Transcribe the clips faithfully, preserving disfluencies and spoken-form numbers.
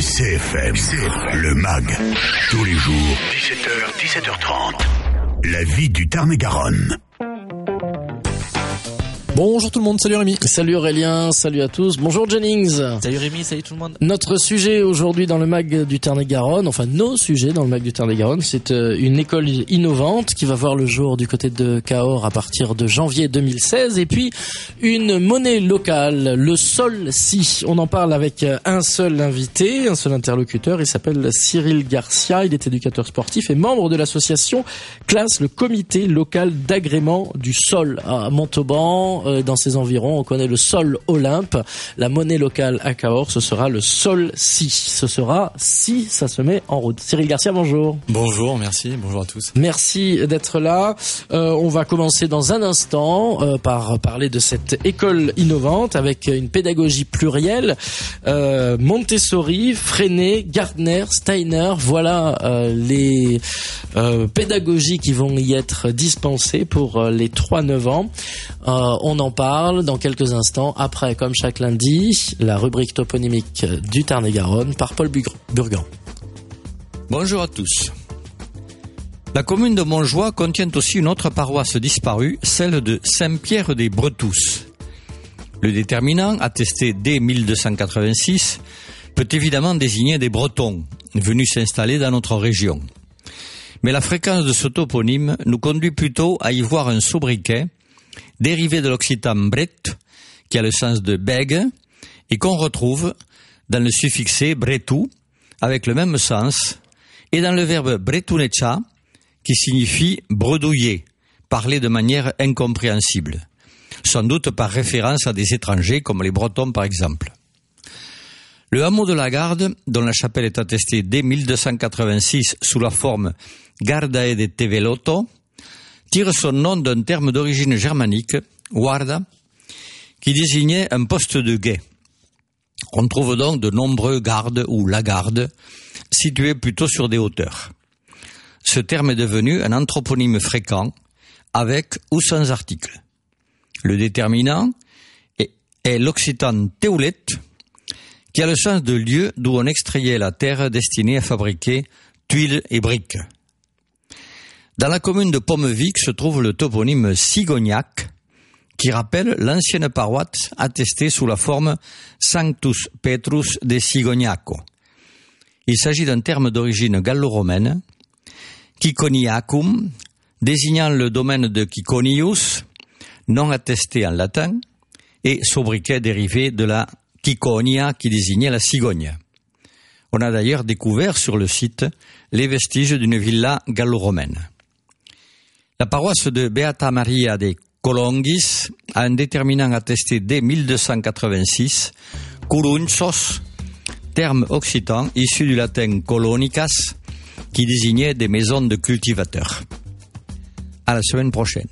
C F M, C F M, le M A G, tous les jours, dix-sept heures, dix-sept heures trente. La vie du Tarn-et-Garonne. Bonjour tout le monde, salut Rémi. Salut Aurélien, salut à tous. Bonjour Jennings. Salut Rémi, salut tout le monde. Notre sujet aujourd'hui dans le M A G du Tarn-et-Garonne, enfin nos sujets dans le M A G du Tarn-et-Garonne, c'est une école innovante qui va voir le jour du côté de Cahors à partir de janvier deux mille seize, et puis une monnaie locale, le Sol-Si. On en parle avec un seul invité, un seul interlocuteur, il s'appelle Cyril Garcia, il est éducateur sportif et membre de l'association Classe, le comité local d'agrément du sol à Montauban. Dans ses environs, on connaît le Sol Olympe. La monnaie locale à Cahors, ce sera le Sol-Si. Ce sera si ça se met en route. Cyril Garcia, bonjour. Bonjour, merci. Bonjour à tous. Merci d'être là. Euh, on va commencer dans un instant euh, par parler de cette école innovante avec une pédagogie plurielle. Euh, Montessori, Freinet, Gardner, Steiner, voilà euh, les euh, pédagogies qui vont y être dispensées pour euh, les trois neuf ans. Euh, on en parle dans quelques instants. Après, comme chaque lundi, la rubrique toponymique du Tarn-et-Garonne par Paul Burgan. Bonjour à tous. La commune de Montjoie contient aussi une autre paroisse disparue, celle de Saint-Pierre-des-Bretous. Le déterminant, attesté dès mille deux cent quatre-vingt-six, peut évidemment désigner des Bretons venus s'installer dans notre région. Mais la fréquence de ce toponyme nous conduit plutôt à y voir un sobriquet dérivé de l'occitan bret, qui a le sens de bègue, et qu'on retrouve dans le suffixé bretou, avec le même sens, et dans le verbe bretunecha, qui signifie bredouiller, parler de manière incompréhensible, sans doute par référence à des étrangers, comme les Bretons par exemple. Le hameau de la Garde, dont la chapelle est attestée dès mille deux cent quatre-vingt-six sous la forme Gardae de Tevelotto, tire son nom d'un terme d'origine germanique, guarda, qui désignait un poste de guet. On trouve donc de nombreux gardes ou lagardes, situés plutôt sur des hauteurs. Ce terme est devenu un anthroponyme fréquent, avec ou sans article. Le déterminant est, est l'occitan teulet, qui a le sens de lieu d'où on extrayait la terre destinée à fabriquer tuiles et briques. Dans la commune de Pommevic se trouve le toponyme Sigognac, qui rappelle l'ancienne paroisse attestée sous la forme Sanctus Petrus de Sigognaco. Il s'agit d'un terme d'origine gallo-romaine, Ciconiacum, désignant le domaine de Ciconius, non attesté en latin, et sobriquet dérivé de la Ciconia qui désignait la cigogne. On a d'ailleurs découvert sur le site les vestiges d'une villa gallo-romaine. La paroisse de Beata Maria de Colongis a un déterminant attesté dès mille deux cent quatre-vingt-six, curunsos, terme occitan issu du latin colonicas, qui désignait des maisons de cultivateurs. À la semaine prochaine.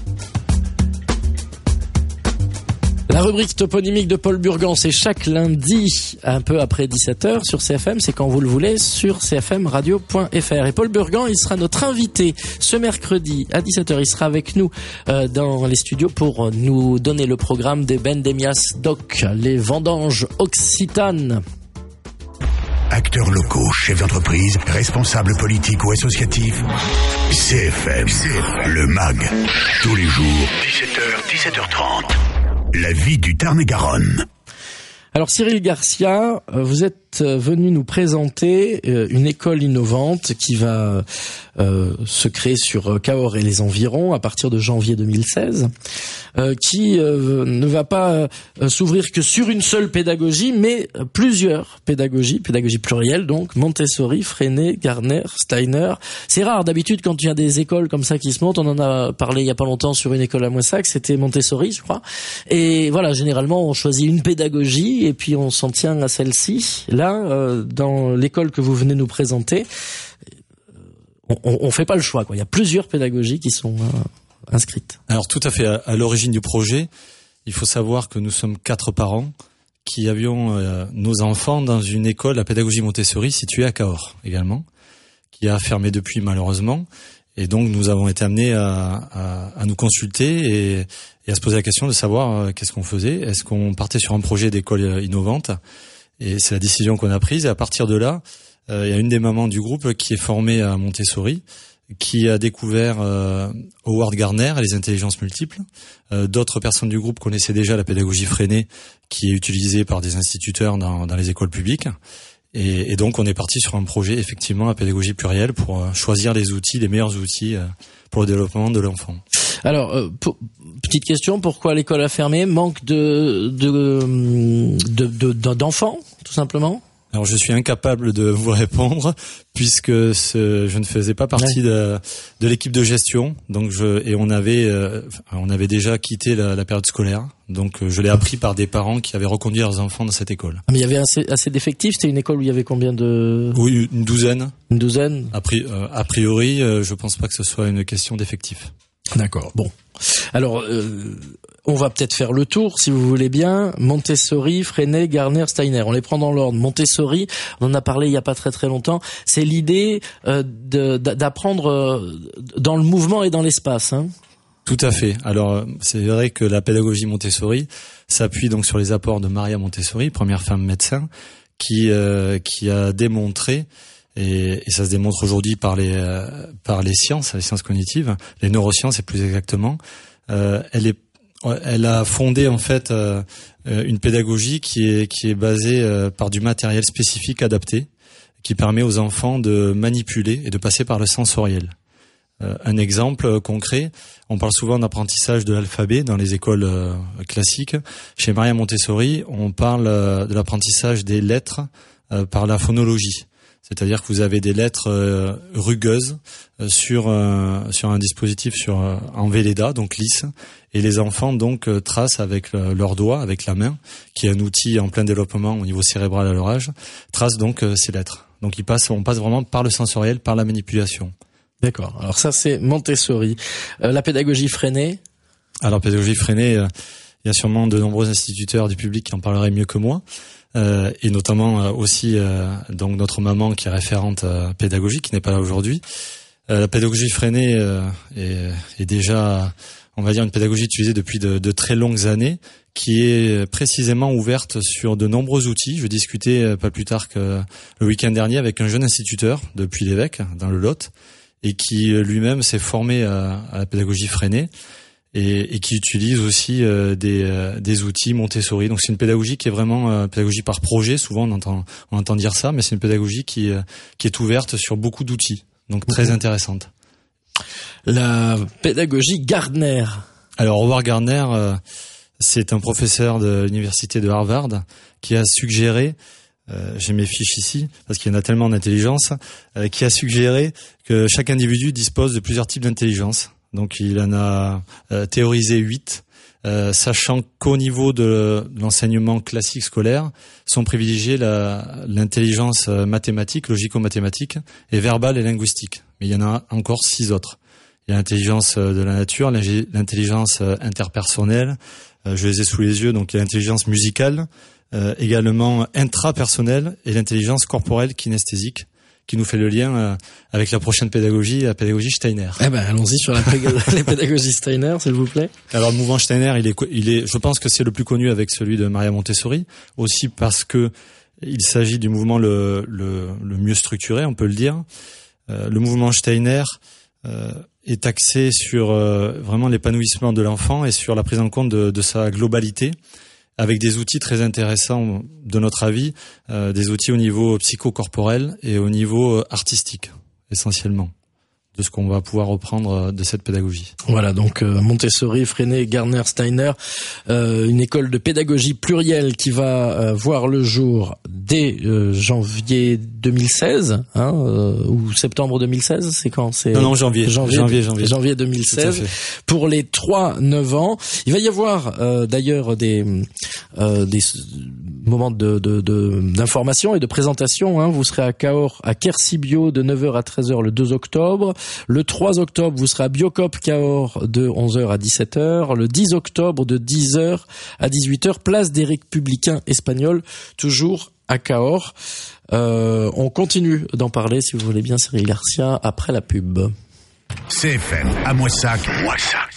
La rubrique toponymique de Paul Burgan, c'est chaque lundi, un peu après dix-sept heures sur C F M, c'est quand vous le voulez, sur c f m radio point f r. Et Paul Burgan, il sera notre invité ce mercredi à dix-sept heures. Il sera avec nous euh, dans les studios pour nous donner le programme des Bendemias Doc, les vendanges occitanes. Acteurs locaux, chefs d'entreprise, responsables politiques ou associatifs, C F M, C F M, le M A G, tous les jours, dix-sept heures, dix-sept heures trente. La vie du Tarn-et-Garonne. Alors Cyril Garcia, vous êtes venu nous présenter une école innovante qui va euh, se créer sur Cahors et les environs à partir de janvier deux mille seize, euh, qui euh, ne va pas euh, s'ouvrir que sur une seule pédagogie, mais plusieurs pédagogies, pédagogie plurielle donc, Montessori, Freinet, Gardner, Steiner. C'est rare d'habitude quand il y a des écoles comme ça qui se montent, on en a parlé il y a pas longtemps sur une école à Moissac, c'était Montessori je crois, et voilà, généralement on choisit une pédagogie et puis on s'en tient à celle-ci. Là, euh, dans l'école que vous venez nous présenter, on, on, on fait pas le choix, quoi. Il y a plusieurs pédagogies qui sont euh, inscrites. Alors tout à fait, à, à l'origine du projet, il faut savoir que nous sommes quatre parents qui avions euh, nos enfants dans une école à pédagogie Montessori située à Cahors également, qui a fermé depuis malheureusement. Et donc nous avons été amenés à, à, à nous consulter et, et à se poser la question de savoir euh, qu'est-ce qu'on faisait. Est-ce qu'on partait sur un projet d'école innovante? Et c'est la décision qu'on a prise. Et à partir de là, euh, il y a une des mamans du groupe qui est formée à Montessori, qui a découvert euh, Howard Gardner et les intelligences multiples. Euh, d'autres personnes du groupe connaissaient déjà la pédagogie freinée, qui est utilisée par des instituteurs dans, dans les écoles publiques. Et, et donc, on est parti sur un projet, effectivement, à pédagogie plurielle, pour euh, choisir les outils, les meilleurs outils euh, pour le développement de l'enfant. Alors, euh, pour, petite question, pourquoi l'école a fermé? Manque de, de, de, de, de d'enfants, tout simplement? Alors, je suis incapable de vous répondre puisque ce, je ne faisais pas partie ouais. de, de l'équipe de gestion. Donc, je, et on avait, euh, on avait déjà quitté la, la période scolaire. Donc, je l'ai appris par des parents qui avaient reconduit leurs enfants dans cette école. Mais il y avait assez, assez d'effectifs. C'était une école où il y avait combien de? Oui, une douzaine. Une douzaine. A, pri, euh, a priori, euh, je pense pas que ce soit une question d'effectifs. D'accord. Bon. Alors, euh, on va peut-être faire le tour, si vous voulez bien. Montessori, Freinet, Gardner, Steiner. On les prend dans l'ordre. Montessori, on en a parlé il y a pas très très longtemps. C'est l'idée euh, de, d'apprendre euh, dans le mouvement et dans l'espace, hein. Tout à fait. Alors, c'est vrai que la pédagogie Montessori s'appuie donc sur les apports de Maria Montessori, première femme médecin, qui euh, qui a démontré, et, et ça se démontre aujourd'hui par les euh, par les sciences, les sciences cognitives, les neurosciences et plus exactement, euh, elle est elle a fondé en fait euh, une pédagogie qui est qui est basée euh, par du matériel spécifique adapté, qui permet aux enfants de manipuler et de passer par le sensoriel. Euh, un exemple concret, on parle souvent d'apprentissage de l'alphabet dans les écoles euh, classiques. Chez Maria Montessori, on parle euh, de l'apprentissage des lettres euh, par la phonologie. C'est-à-dire que vous avez des lettres euh, rugueuses euh, sur euh, sur un dispositif sur euh, en Velleda, donc lisse, et les enfants donc euh, tracent avec le, leurs doigts, avec la main, qui est un outil en plein développement au niveau cérébral à leur âge, tracent donc euh, ces lettres. Donc ils passent, on passe vraiment par le sensoriel, par la manipulation. D'accord. Alors ça c'est Montessori. Euh, la pédagogie Freinet. Alors pédagogie Freinet, euh, il y a sûrement de nombreux instituteurs du public qui en parleraient mieux que moi. Euh, et notamment euh, aussi euh, donc notre maman qui est référente euh, pédagogique, qui n'est pas là aujourd'hui. Euh, la pédagogie Freinet euh, est, est déjà, on va dire, une pédagogie utilisée depuis de, de très longues années, qui est précisément ouverte sur de nombreux outils. Je discutais euh, pas plus tard que le week-end dernier avec un jeune instituteur de Puy-l'Évêque, dans le Lot, et qui lui-même s'est formé à, à la pédagogie Freinet. Et, et qui utilise aussi euh, des, euh, des outils Montessori. Donc c'est une pédagogie qui est vraiment euh, pédagogie par projet. Souvent on entend on entend dire ça, mais c'est une pédagogie qui euh, qui est ouverte sur beaucoup d'outils. Donc très mmh. intéressante. La pédagogie Gardner. Alors Howard Gardner, euh, c'est un professeur de l'université de Harvard qui a suggéré, euh, j'ai mes fiches ici parce qu'il y en a tellement d'intelligence, euh, qui a suggéré que chaque individu dispose de plusieurs types d'intelligence. Donc il en a euh, théorisé huit, euh, sachant qu'au niveau de l'enseignement classique scolaire, sont privilégiés la, l'intelligence mathématique, logico-mathématique, et verbale et linguistique. Mais il y en a encore six autres. Il y a l'intelligence de la nature, l'intelligence interpersonnelle, euh, je les ai sous les yeux, donc il y a l'intelligence musicale, euh, également intrapersonnelle, et l'intelligence corporelle kinesthésique, qui nous fait le lien euh, avec la prochaine pédagogie, la pédagogie Steiner. Eh ben, allons-y sur la, la pédagogie Steiner, s'il vous plaît. Alors, le mouvement Steiner, il est, il est, je pense que c'est le plus connu avec celui de Maria Montessori, aussi parce que il s'agit du mouvement le, le, le mieux structuré, on peut le dire. Euh, le mouvement Steiner euh, est axé sur euh, vraiment l'épanouissement de l'enfant et sur la prise en compte de, de sa globalité, avec des outils très intéressants de notre avis, euh, des outils au niveau psychocorporel et au niveau artistique, essentiellement, de ce qu'on va pouvoir reprendre de cette pédagogie. Voilà, donc euh, Montessori, Freinet, Gardner, Steiner, euh, une école de pédagogie plurielle qui va euh, voir le jour dès euh, janvier deux mille seize, hein, euh, ou septembre deux mille seize, c'est quand? C'est non, non, janvier, janvier, janvier, janvier, janvier deux mille seize. Pour les trois neuf ans, il va y avoir euh, d'ailleurs des euh, des moments de, de, de d'information et de présentation. Hein. Vous serez à Cahors, à Quercy-Bio de neuf heures à treize heures le deux octobre. Le trois octobre, vous serez à Biocop Cahors de onze heures à dix-sept heures. Le dix octobre de dix heures à dix-huit heures, place des Républicains Espagnols, toujours à Cahors. Euh, on continue d'en parler, si vous voulez bien, Cyril Garcia, après la pub. C F M à Moissac. Moissac.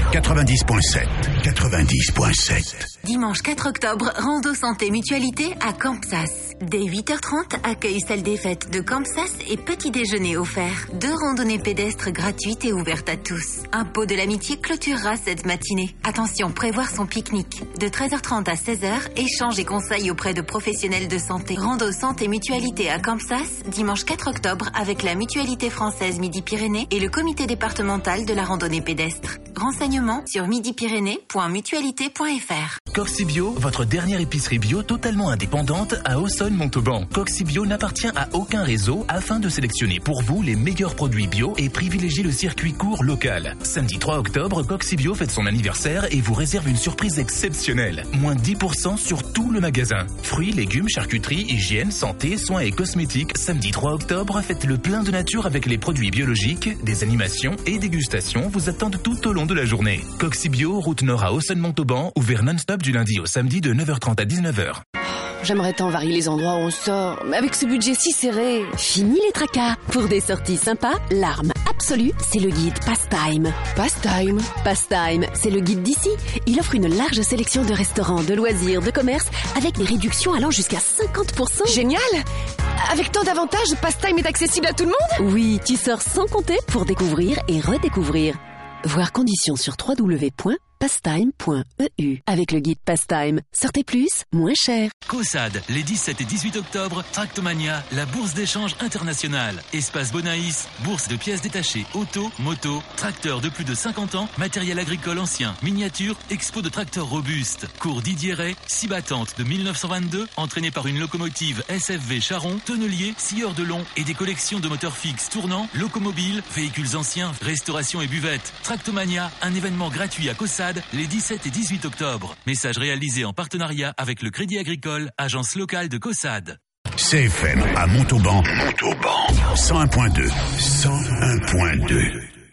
quatre-vingt-dix point sept. quatre-vingt-dix point sept. Dimanche quatre octobre, Rando Santé Mutualité à Campsas. Dès huit heures trente, accueil salle des fêtes de Campsas et petit déjeuner offert. Deux randonnées pédestres gratuites et ouvertes à tous. Un pot de l'amitié clôturera cette matinée. Attention, prévoir son pique-nique. De treize heures trente à seize heures, échange et conseils auprès de professionnels de santé. Rando Santé Mutualité à Campsas, dimanche quatre octobre, avec la Mutualité française Midi-Pyrénées et le comité départemental de la randonnée pédestre. Renseignements sur midi pyrénées point mutualité point f r. Coxibio, votre dernière épicerie bio totalement indépendante à Aussonne-Montauban. Coxibio n'appartient à aucun réseau afin de sélectionner pour vous les meilleurs produits bio et privilégier le circuit court local. Samedi trois octobre, Coxibio fête son anniversaire et vous réserve une surprise exceptionnelle. Moins dix pour cent sur tout le magasin. Fruits, légumes, charcuterie, hygiène, santé, soins et cosmétiques. Samedi trois octobre, faites le plein de nature avec les produits biologiques. Des animations et dégustations vous attendent tout au long de la journée. Coxibio, route nord à Aussonne-Montauban, ouvert non-stop du lundi au samedi de neuf heures trente à dix-neuf heures. J'aimerais tant varier les endroits où on sort, mais avec ce budget si serré... Fini les tracas. Pour des sorties sympas, l'arme absolue, c'est le guide Pastime. Pastime Pastime, c'est le guide d'ici. Il offre une large sélection de restaurants, de loisirs, de commerces, avec des réductions allant jusqu'à cinquante pour cent. Génial! Avec tant d'avantages, Pastime est accessible à tout le monde? Oui, tu sors sans compter pour découvrir et redécouvrir. Voir conditions sur w w w point pastime point e u. Avec le guide Pastime, sortez plus, moins cher. COSAD, les dix-sept et dix-huit octobre, Tractomania, la bourse d'échange internationale. Espace Bonaïs, bourse de pièces détachées, auto, moto, tracteurs de plus de cinquante ans, matériel agricole ancien, miniature, expo de tracteurs robustes. Cours Didier Ray, scie battante de mille neuf cent vingt-deux, entraîné par une locomotive S F V Charon, tonnelier, scieur de long et des collections de moteurs fixes tournants, locomobiles, véhicules anciens, restauration et buvettes. Tractomania, un événement gratuit à COSAD les dix-sept et dix-huit octobre. Message réalisé en partenariat avec le Crédit Agricole, agence locale de COSAD. C F M à Montauban, Montauban, cent un point deux, cent un point deux.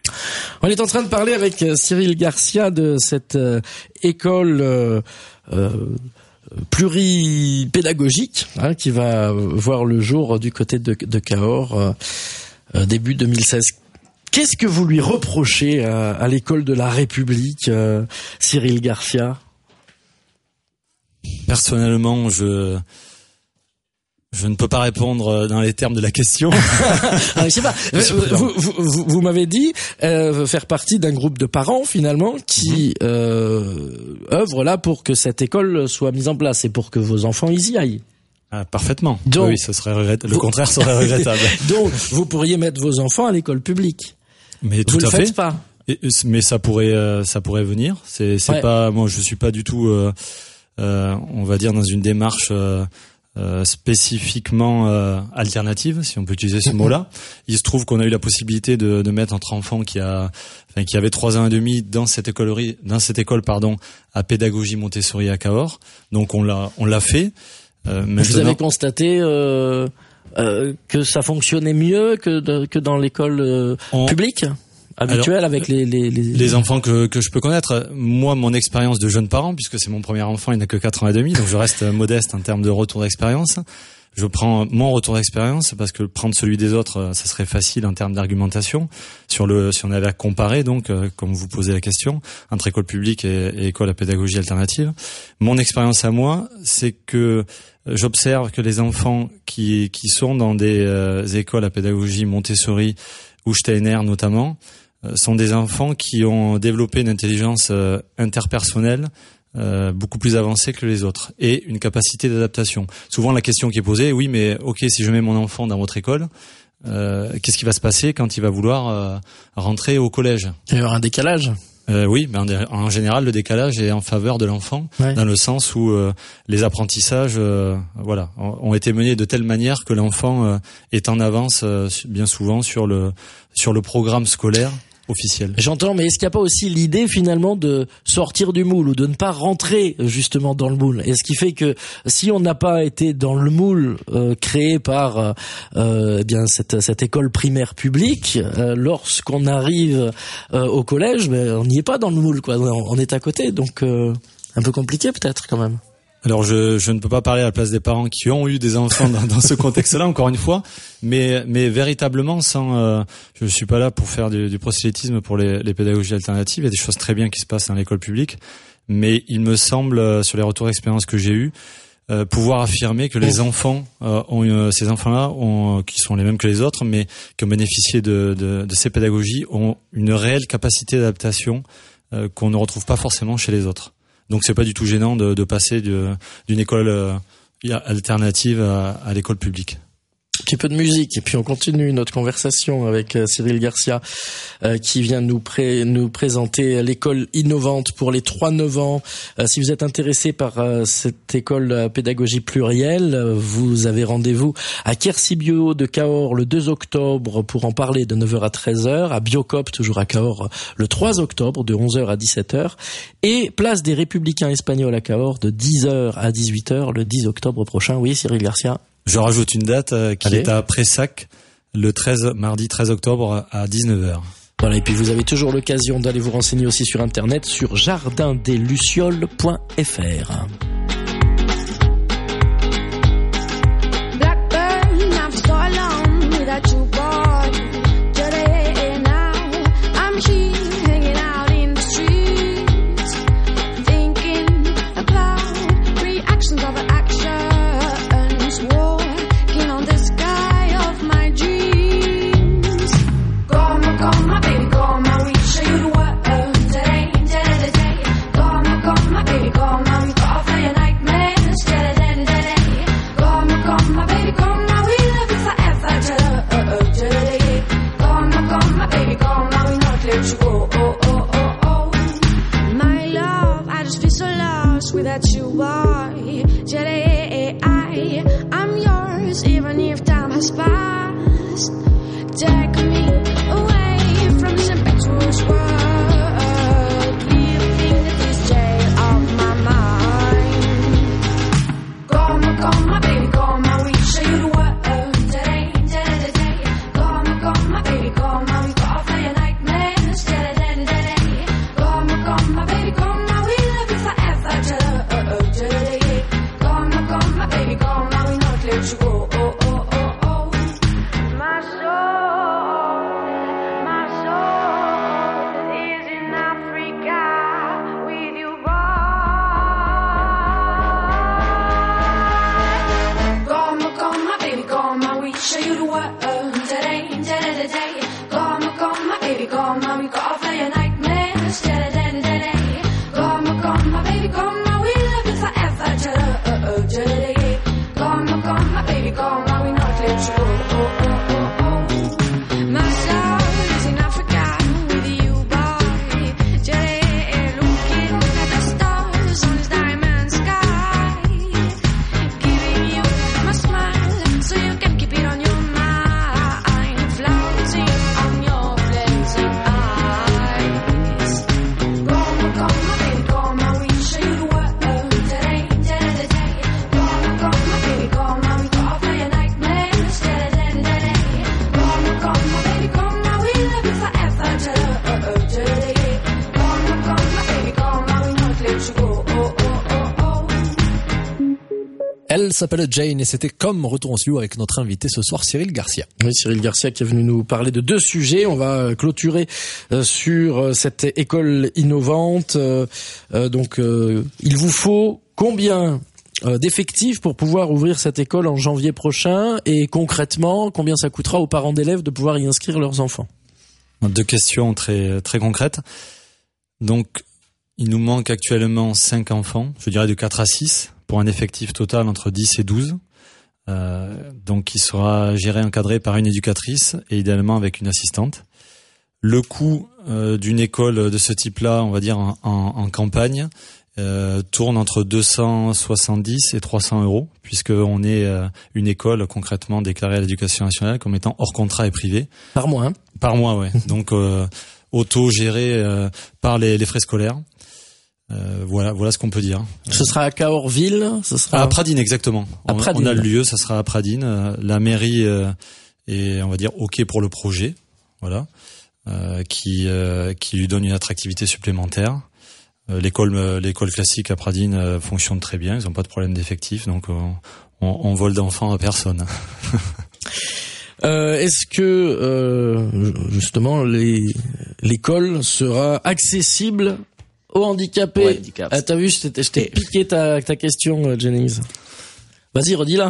On est en train de parler avec Cyril Garcia de cette euh, école euh, euh, pluripédagogique hein, qui va voir le jour du côté de, de Cahors euh, euh, début deux mille seize. Qu'est-ce que vous lui reprochez à, à l'école de la République, euh, Cyril Garcia? Personnellement, je je ne peux pas répondre dans les termes de la question. ah, je sais pas. Vous, vous, vous, vous m'avez dit euh, faire partie d'un groupe de parents finalement qui mmh. euh, œuvre là pour que cette école soit mise en place et pour que vos enfants y aillent. Ah, parfaitement. Donc, oui, ce serait regrettable. Le vous... contraire serait regrettable. Donc, vous pourriez mettre vos enfants à l'école publique. Mais tout vous à le fait. Faites pas. Et, mais ça pourrait, euh, ça pourrait venir. C'est, c'est ouais. pas, moi, je suis pas du tout, euh, euh, on va dire, dans une démarche euh, euh, spécifiquement euh, alternative, si on peut utiliser ce mot-là. Il se trouve qu'on a eu la possibilité de, de mettre notre enfant qui a, enfin, qui avait trois ans et demi dans cette école, dans cette école, pardon, à pédagogie Montessori à Cahors. Donc, on l'a, on l'a fait. Euh, Vous avez constaté euh, euh, que ça fonctionnait mieux que, de, que dans l'école euh, on... publique habituelle Alors, avec les, les les les enfants que que je peux connaître. Moi, mon expérience de jeune parent, puisque c'est mon premier enfant, il n'a que quatre ans et demi, donc je reste modeste en termes de retour d'expérience. Je prends mon retour d'expérience parce que prendre celui des autres, ça serait facile en termes d'argumentation. Sur le, si on avait à comparer, donc, euh, comme vous posez la question, entre école publique et, et école à pédagogie alternative. Mon expérience à moi, c'est que j'observe que les enfants qui qui sont dans des euh, écoles à pédagogie Montessori ou Steiner notamment, euh, sont des enfants qui ont développé une intelligence euh, interpersonnelle Euh, beaucoup plus avancé que les autres et une capacité d'adaptation. Souvent la question qui est posée, oui mais ok si je mets mon enfant dans votre école, euh, qu'est-ce qui va se passer quand il va vouloir euh, rentrer au collège? Il y aura un décalage. Euh, oui, mais en, en général le décalage est en faveur de l'enfant, ouais. dans le sens où euh, les apprentissages, euh, voilà, ont été menés de telle manière que l'enfant euh, est en avance euh, bien souvent sur le sur le programme scolaire officiel. J'entends, mais est-ce qu'il n'y a pas aussi l'idée finalement de sortir du moule ou de ne pas rentrer justement dans le moule? Et ce qui fait que si on n'a pas été dans le moule euh, créé par euh, eh bien cette, cette école primaire publique, euh, lorsqu'on arrive euh, au collège, ben, on n'y est pas dans le moule, quoi. On est à côté, donc euh, un peu compliqué peut-être quand même. Alors je, je ne peux pas parler à la place des parents qui ont eu des enfants dans, dans ce contexte-là, encore une fois, mais, mais véritablement, sans, euh, je ne suis pas là pour faire du, du prosélytisme pour les, les pédagogies alternatives. Il y a des choses très bien qui se passent dans l'école publique, mais il me semble, euh, sur les retours d'expérience que j'ai eus, euh, pouvoir affirmer que les enfants, euh, ont, euh, ces enfants-là, ont, qui sont les mêmes que les autres, mais qui ont bénéficié de, de, de ces pédagogies, ont une réelle capacité d'adaptation euh, qu'on ne retrouve pas forcément chez les autres. Donc c'est pas du tout gênant de, de passer de, d'une école euh, alternative à, à l'école publique. Un petit peu de musique et puis on continue notre conversation avec euh, Cyril Garcia euh, qui vient nous, pré- nous présenter l'école innovante pour les trois neuf ans. Euh, si vous êtes intéressé par euh, cette école euh, pédagogie plurielle, euh, vous avez rendez-vous à Quercy-Bio de Cahors le deux octobre pour en parler de neuf heures à treize heures, à Biocop toujours à Cahors le trois octobre de onze heures à dix-sept heures et place des Républicains Espagnols à Cahors de dix heures à dix-huit heures le dix octobre prochain. Oui, Cyril Garcia. Je rajoute une date euh, qui Allez. est à Pressac, le treize, mardi treize octobre à dix-neuf heures. Voilà, et puis vous avez toujours l'occasion d'aller vous renseigner aussi sur internet sur jardin des lucioles point f r. Blackburn, I'm so alone without you, boy. Today now, I'm here hanging out in the streets, thinking about reactions of an action. Walking on the sky of my dreams. Come on, come on, baby, come on, we show you the world today, today, today. Come on, come on, baby, come on, we go off for your nightmares today, today, today. Come on, come on, baby, come on, we love you forever today, today. Come on, come on, baby, come on, we not let you go, oh, oh, oh, oh. My love, I just feel so lost without you, boy. Today, I, I'm yours, even if time has passed. Take me away from this impetuous world, leaving this jail of my mind. Come on, come on, baby, come on, we show you the world today, today, today. Come on, come on, baby, come on, we go off for your nightmares today, today, today. Come on, come on, baby, come on, we love you forever today, today. Come on, come on, baby, come on, we not let you go, oh, oh, oh, oh. My soul, my soul is in Africa with you, boy. Come on, come on, baby, come on, we show you the world today, today, today. Come on, come on, baby, come on, we go off for your nightmares today, today, today. Come on, come on, baby, come on, we love you forever today, today. Come on, come on, baby, come on, we not let you go, oh, oh, oh, oh. My soul is in Africa with you, boy. Today, looking at the stars on this diamond sky, giving you my smile so you can keep it on your mind, floating on your blazing eyes. Come on, come on, baby, come on, we show you the world today, today, today. Come on, come on, baby, come on, we go off for your nightmares today, today, today. Come on, come on, baby, come on, we love you forever today, today. Come on, come on, baby, come on, we not let you go, oh, oh, oh, oh. Elle s'appelle Jane et c'était Comme Retour en studio avec notre invité ce soir, Cyril Garcia. Oui, Cyril Garcia qui est venu nous parler de deux sujets. On va clôturer euh, sur euh, cette école innovante. Euh, euh, donc, euh, il vous faut combien euh, d'effectifs pour pouvoir ouvrir cette école en janvier prochain et concrètement, combien ça coûtera aux parents d'élèves de pouvoir y inscrire leurs enfants? Deux questions très, très concrètes. Donc, il nous manque actuellement cinq enfants, je dirais de quatre à six, pour un effectif total entre dix et douze. Euh, donc, qui sera géré, encadré par une éducatrice et idéalement avec une assistante. Le coût euh, d'une école de ce type-là, on va dire en, en, en campagne, euh, tourne entre deux cent soixante-dix et trois cents euros, puisqu'on est euh, une école concrètement déclarée à l'éducation nationale comme étant hors contrat et privée. Par mois, hein? Par mois, ouais. Donc, euh, auto-géré euh, par les, les frais scolaires. Euh, voilà, voilà ce qu'on peut dire. Ce sera à Cahors-Ville, ce sera à Pradines, exactement. À on, Pradines. on a le lieu, ça sera à Pradines. Euh, la mairie euh, est, on va dire, ok pour le projet, voilà, euh, qui euh, qui lui donne une attractivité supplémentaire. Euh, l'école, euh, l'école classique à Pradines euh, fonctionne très bien. Ils n'ont pas de problème d'effectifs, donc euh, on, on vole d'enfants à personne. Euh, est-ce que euh, justement les, l'école sera accessible aux handicapés? Ouais, handicap. Ah, t'as vu, je t'ai, je t'ai piqué ta, ta question, Jennings. Vas-y, redis-la.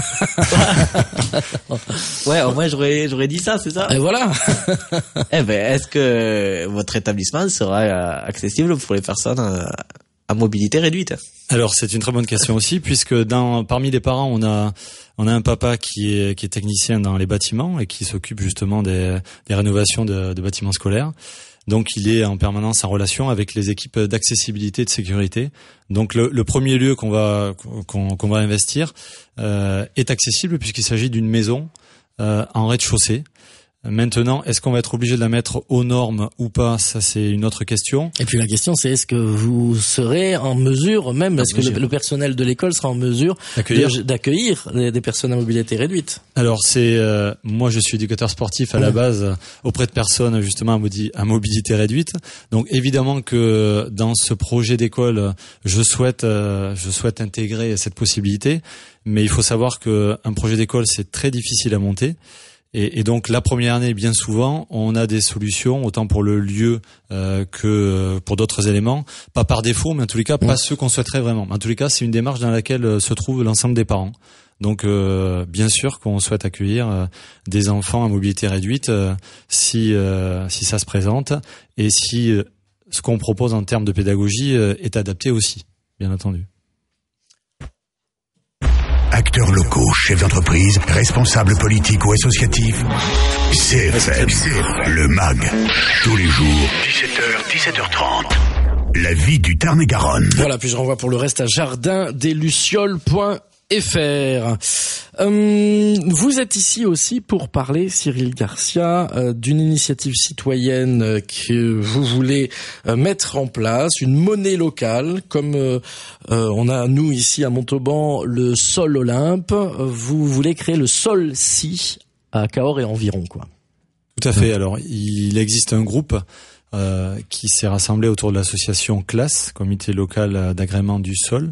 Ouais, au moins j'aurais, j'aurais dit ça, c'est ça? Et voilà. Eh ben, est-ce que votre établissement sera accessible pour les personnes à, à mobilité réduite? Alors c'est une très bonne question aussi, puisque dans, parmi les parents, on a on a un papa qui est qui est technicien dans les bâtiments et qui s'occupe justement des, des rénovations de, de bâtiments scolaires. Donc il est en permanence en relation avec les équipes d'accessibilité et de sécurité. Donc le, le premier lieu qu'on va qu'on, qu'on va investir euh, est accessible puisqu'il s'agit d'une maison euh, en rez-de-chaussée. Maintenant, est-ce qu'on va être obligé de la mettre aux normes ou pas? Ça, c'est une autre question. Et puis la question, c'est est-ce que vous serez en mesure, même, est-ce que le, le personnel de l'école sera en mesure d'accueillir, de, d'accueillir des, des personnes à mobilité réduite? Alors, c'est euh, moi, je suis éducateur sportif à la base euh, auprès de personnes justement à, modi- à mobilité réduite. Donc, évidemment que dans ce projet d'école, je souhaite, euh, je souhaite intégrer cette possibilité. Mais il faut savoir que un projet d'école, c'est très difficile à monter. Et, et donc la première année, bien souvent, on a des solutions, autant pour le lieu euh, que pour d'autres éléments, pas par défaut, mais en tous les cas, pas ceux qu'on souhaiterait vraiment. En tous les cas, c'est une démarche dans laquelle euh, se trouve l'ensemble des parents. Donc, euh, bien sûr qu'on souhaite accueillir euh, des enfants à mobilité réduite euh, si euh, si ça se présente et si euh, ce qu'on propose en termes de pédagogie euh, est adapté aussi, bien entendu. Acteurs locaux, chefs d'entreprise, responsables politiques ou associatifs, C F M, le M A G, tous les jours, dix-sept heures, dix-sept heures trente. La vie du Tarn-et-Garonne. Voilà, puis je renvoie pour le reste à jardin des lucioles point f r. Euh, vous êtes ici aussi pour parler, Cyril Garcia, euh, d'une initiative citoyenne euh, que vous voulez euh, mettre en place, une monnaie locale, comme euh, euh, on a nous ici à Montauban le Sol Olympe. Vous voulez créer le Sol-Si à Cahors et environ, quoi. Tout à fait. Alors, il existe un groupe euh, qui s'est rassemblé autour de l'association CLAS, Comité local d'agrément du sol,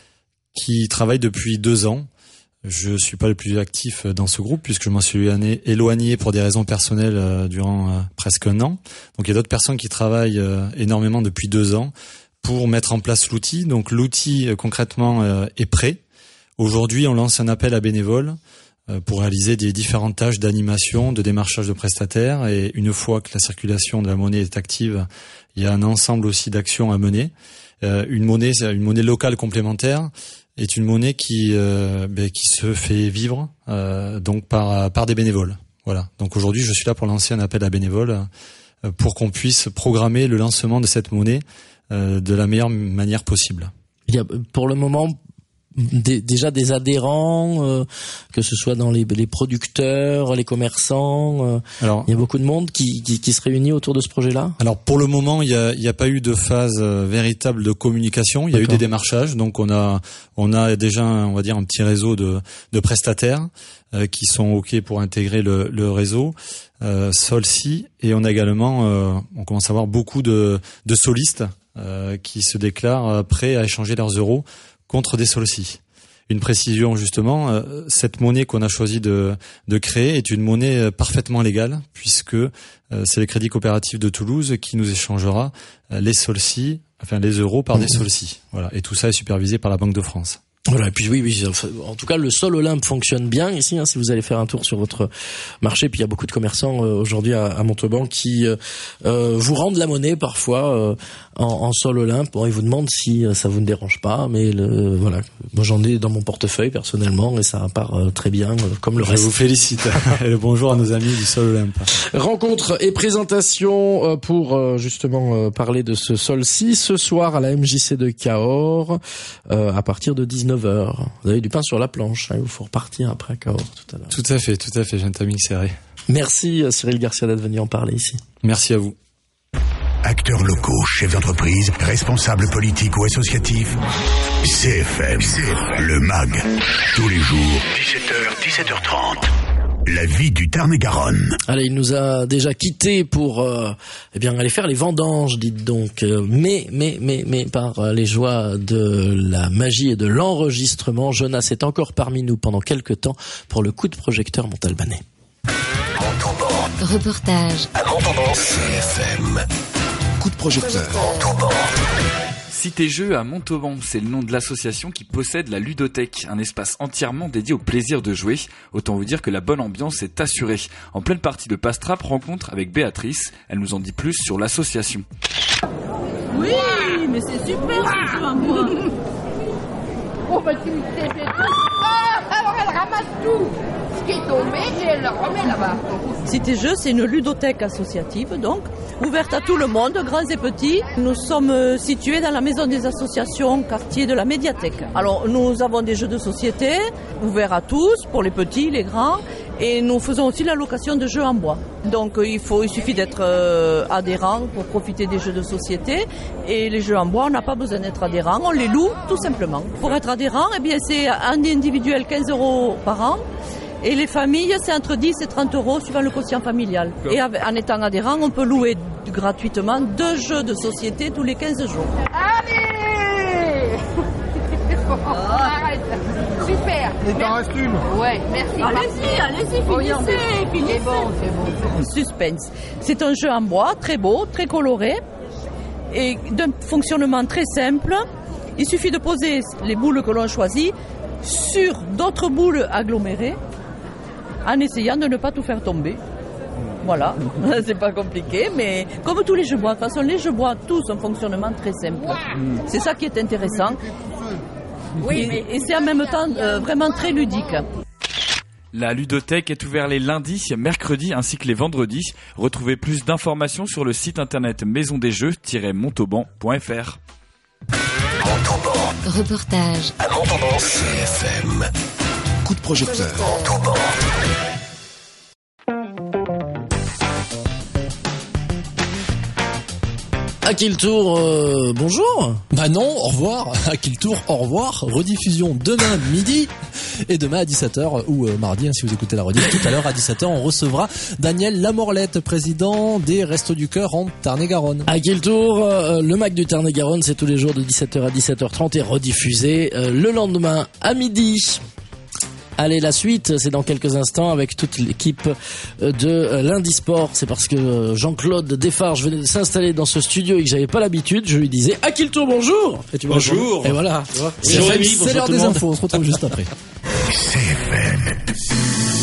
qui travaille depuis deux ans. Je suis pas le plus actif dans ce groupe puisque je m'en suis éloigné pour des raisons personnelles euh, durant euh, presque un an. Donc il y a d'autres personnes qui travaillent euh, énormément depuis deux ans pour mettre en place l'outil. Donc l'outil euh, concrètement euh, est prêt. Aujourd'hui, on lance un appel à bénévoles euh, pour réaliser des différentes tâches d'animation, de démarchage de prestataires. Et une fois que la circulation de la monnaie est active, il y a un ensemble aussi d'actions à mener. Euh, une monnaie, une monnaie locale complémentaire est une monnaie qui euh, ben, qui se fait vivre euh, donc par par des bénévoles. Voilà. Donc aujourd'hui, je suis là pour lancer un appel à bénévoles euh, pour qu'on puisse programmer le lancement de cette monnaie euh, de la meilleure manière possible. Il y a pour le moment des, déjà des adhérents, euh, que ce soit dans les, les producteurs, les commerçants. Euh, alors, il y a beaucoup de monde qui, qui, qui se réunit autour de ce projet-là. Alors pour le moment, il y a, il y a pas eu de phase euh, véritable de communication. Il y a D'accord. eu des démarchages, donc on a on a déjà, on va dire, un petit réseau de, de prestataires euh, qui sont ok pour intégrer le, le réseau euh, Sol-Si, et on a également, euh, on commence à avoir beaucoup de, de solistes euh, qui se déclarent prêts à échanger leurs euros contre des Sol-Si. Une précision justement, euh, cette monnaie qu'on a choisi de, de créer est une monnaie parfaitement légale puisque euh, c'est le Crédit Coopératif de Toulouse qui nous échangera euh, les Sol-Si, enfin les euros par mmh. des Sol-Si. Voilà, et tout ça est supervisé par la Banque de France. Voilà, et puis oui, oui, en tout cas, le Sol Olympe fonctionne bien ici, hein, si vous allez faire un tour sur votre marché. Puis il y a beaucoup de commerçants euh, aujourd'hui à, à Montauban qui euh, euh, vous rendent la monnaie parfois euh, en, en Sol Olympe. Bon, ils vous demandent si euh, ça vous ne dérange pas, mais le, voilà, moi j'en ai dans mon portefeuille personnellement et ça part euh, très bien, euh, comme le Je reste. Je vous félicite. Et le bonjour à nos amis du Sol Olympe. Rencontre et présentation euh, pour euh, justement euh, parler de ce Sol-Si ce soir à la M J C de Cahors euh, à partir de dix-neuf heures. Vous avez du pain sur la planche, hein, il faut repartir après à Cahors tout à l'heure. Tout à fait, tout à fait, j'ai un timing serré. Merci Cyril Garcia d'être venu en parler ici. Merci à vous. Acteurs locaux, chefs d'entreprise, responsables politiques ou associatifs, C F M, le M A G, tous les jours, dix-sept heures, dix-sept heures trente. La vie du Tarn-et-Garonne. Allez, il nous a déjà quittés pour euh, eh bien aller faire les vendanges, dites donc. Euh, mais mais mais mais par euh, les joies de la magie et de l'enregistrement, Jonas est encore parmi nous pendant quelques temps pour le coup de projecteur Montalbanais. Montauban. Reportage. À Montauban. C F M. Coup de projecteur. Montauban. Cité Jeux à Montauban, c'est le nom de l'association qui possède la ludothèque, un espace entièrement dédié au plaisir de jouer. Autant vous dire que la bonne ambiance est assurée. En pleine partie de Pastrap, rencontre avec Béatrice. Elle nous en dit plus sur l'association. Oui, mais c'est super ce jeu en bois. Oh bah tu me fais tout. Ah, alors elle ramasse tout. Ce qui est tombé, et elle le remet là-bas. Cité Jeux, c'est une ludothèque associative, donc, ouverte à tout le monde, grands et petits. Nous sommes situés dans la maison des associations, quartier de la médiathèque. Alors, nous avons des jeux de société, ouverts à tous, pour les petits, les grands, et nous faisons aussi la location de jeux en bois. Donc, il faut, il suffit d'être euh, adhérent pour profiter des jeux de société, et les jeux en bois, on n'a pas besoin d'être adhérent, on les loue, tout simplement. Pour être adhérent, eh bien, c'est un individuel quinze euros par an, et les familles, c'est entre dix et trente euros suivant le quotient familial. Et en étant adhérent, on peut louer gratuitement deux jeux de société tous les quinze jours. Allez. Arrête. Super. Et t'en restes une. Ouais, merci. Allez-y, allez-y, finissez, finissez. C'est bon, c'est bon, c'est bon. Suspense. C'est un jeu en bois, très beau, très coloré, et d'un fonctionnement très simple. Il suffit de poser les boules que l'on choisit sur d'autres boules agglomérées, en essayant de ne pas tout faire tomber. Voilà, c'est pas compliqué, mais comme tous les jeux bois, de toute façon, les jeux bois, tous un fonctionnement très simple. C'est ça qui est intéressant. Oui, et, et c'est en même temps euh, vraiment très ludique. La ludothèque est ouverte les lundis, mercredis ainsi que les vendredis. Retrouvez plus d'informations sur le site internet maison des jeux tiret montauban point f r. Montauban. Reportage. À Montauban. C F M. Coup de projecteur. Montauban. À qui le tour euh, bonjour. Bah non, au revoir. À qui le tour au revoir. Rediffusion demain midi et demain à dix-sept heures ou euh, mardi, hein, si vous écoutez la rediff. Tout à l'heure à dix-sept heures, on recevra Daniel Lamorlette, président des Restos du Cœur en Tarn-et-Garonne. À qui le tour euh, le Mac du Tarn-et-Garonne, c'est tous les jours de dix-sept heures à dix-sept heures trente et rediffusé euh, le lendemain à midi. Allez, la suite, c'est dans quelques instants avec toute l'équipe de Lundi Sport. C'est parce que Jean-Claude Desfarges venait de s'installer dans ce studio et que j'avais pas l'habitude. Je lui disais « À qui le tour, bonjour !» Et tu vois, bonjour. Et voilà. Bonjour Rémi, bonjour c'est l'heure tout des le monde. infos, on se retrouve juste après. C F M.